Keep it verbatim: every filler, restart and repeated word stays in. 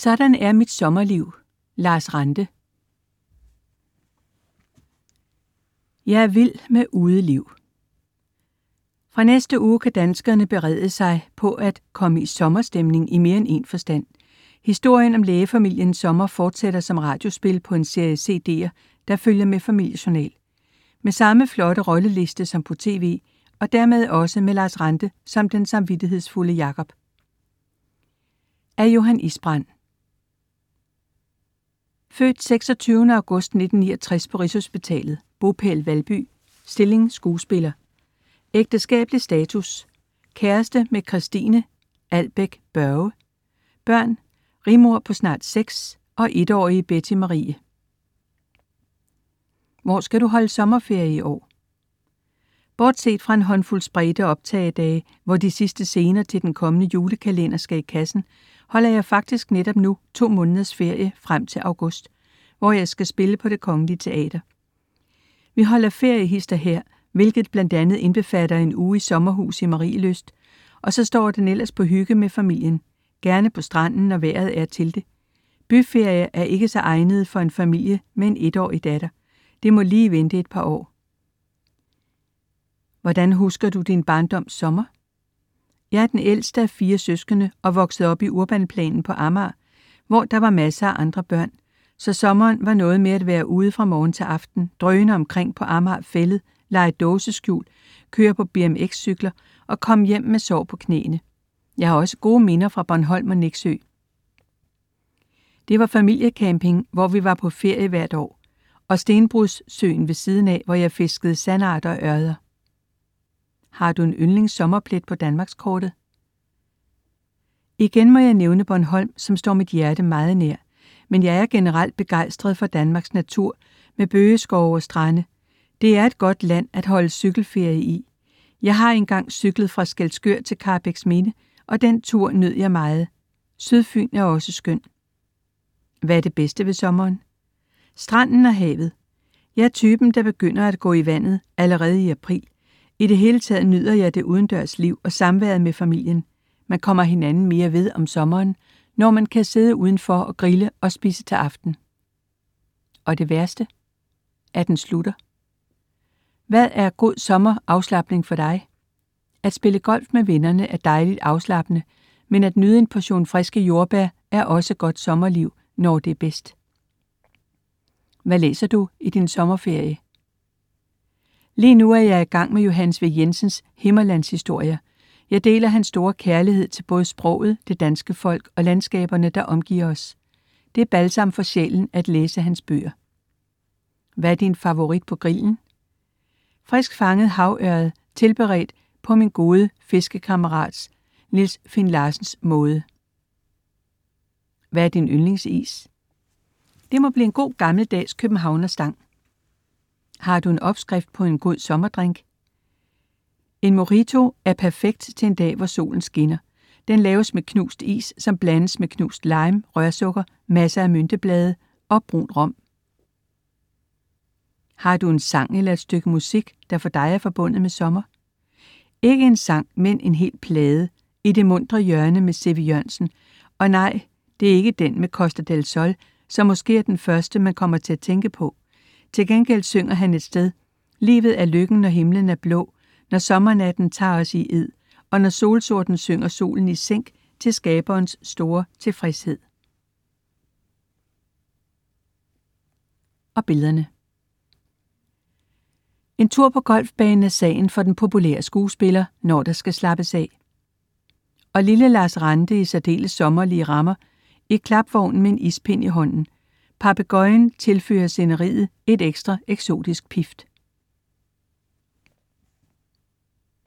Sådan er mit sommerliv. Lars Ranthe. Jeg er vild med udeliv. Fra næste uge kan danskerne berede sig på at komme i sommerstemning i mere end en forstand. Historien om lægefamiliens sommer fortsætter som radiospil på en serie C D'er, der følger med Familiejournal. Med samme flotte rolleliste som på tv, og dermed også med Lars Ranthe som den samvittighedsfulde Jakob. Af Johan Isbrand. Født seksogtyvende august nitten niogtres på Rigshospitalet. Bopæl Valby. Stilling skuespiller. Ægteskabelig status. Kæreste med Christine Albæk Børge. Børn. Rigmor på snart seks og etårige Betty Marie. Hvor skal du holde sommerferie i år? Bortset fra en håndfuld spredte optagedage, hvor de sidste scener til den kommende julekalender skal i kassen, holder jeg faktisk netop nu to måneders ferie frem til august, hvor jeg skal spille på Det Kongelige Teater. Vi holder feriehister her, hvilket blandt andet indbefatter en uge i sommerhus i Marielyst, og så står den ellers på hygge med familien, gerne på stranden, når vejret er til det. Byferie er ikke så egnet for en familie med en etårig datter. Det må lige vente et par år. Hvordan husker du din barndoms sommer? Jeg er den ældste af fire søskende og voksede op i Urbanplanen på Amager, hvor der var masser af andre børn, så sommeren var noget med at være ude fra morgen til aften, drøne omkring på Amager Fælled, lege dåseskjul, køre på B M X-cykler og komme hjem med sår på knæene. Jeg har også gode minder fra Bornholm og Nexø. Det var familiecamping, hvor vi var på ferie hvert år, og Stenbrudssøen ved siden af, hvor jeg fiskede sandarter og ørder. Har du en yndlings sommerplet på Danmarkskortet? Igen må jeg nævne Bornholm, som står mit hjerte meget nær, men jeg er generelt begejstret for Danmarks natur med bøgeskove og strande. Det er et godt land at holde cykelferie i. Jeg har engang cyklet fra Skælskør til Karrebæksminde, og den tur nød jeg meget. Sydfyn er også skøn. Hvad er det bedste ved sommeren? Stranden og havet. Jeg er typen, der begynder at gå i vandet allerede i april. I det hele taget nyder jeg det udendørs liv og samværet med familien. Man kommer hinanden mere ved om sommeren, når man kan sidde udenfor og grille og spise til aften. Og det værste? At den slutter. Hvad er god sommerafslapning for dig? At spille golf med vennerne er dejligt afslappende, men at nyde en portion friske jordbær er også godt sommerliv, når det er bedst. Hvad læser du i din sommerferie? Lige nu er jeg i gang med Johannes V. Jensens Himmerlandshistorier. Jeg deler hans store kærlighed til både sproget, det danske folk og landskaberne, der omgiver os. Det er balsam for sjælen at læse hans bøger. Hvad er din favorit på grillen? Frisk fanget havørred, tilberedt på min gode fiskekammerats Niels Finn Larsens måde. Hvad er din yndlingsis? Det må blive en god gammeldags københavnerstang. Har du en opskrift på en god sommerdrink? En mojito er perfekt til en dag, hvor solen skinner. Den laves med knust is, som blandes med knust lime, rørsukker, masser af mynteblade og brun rom. Har du en sang eller et stykke musik, der for dig er forbundet med sommer? Ikke en sang, men en hel plade i det muntre hjørne med C V Jørgensen. Og nej, det er ikke den med Costa del Sol, som måske er den første, man kommer til at tænke på. Til gengæld synger han et sted: livet er lykken, når himlen er blå, når sommernatten tager os i ed, og når solsorten synger solen i sænk til skaberens store tilfredshed. Og billederne. En tur på golfbanen er sagen for den populære skuespiller, når der skal slappes af. Og lille Lars Ranthe i særdeles sommerlige rammer, i klapvognen med en ispind i hånden. Papegøjen tilfører sceneriet et ekstra eksotisk pift.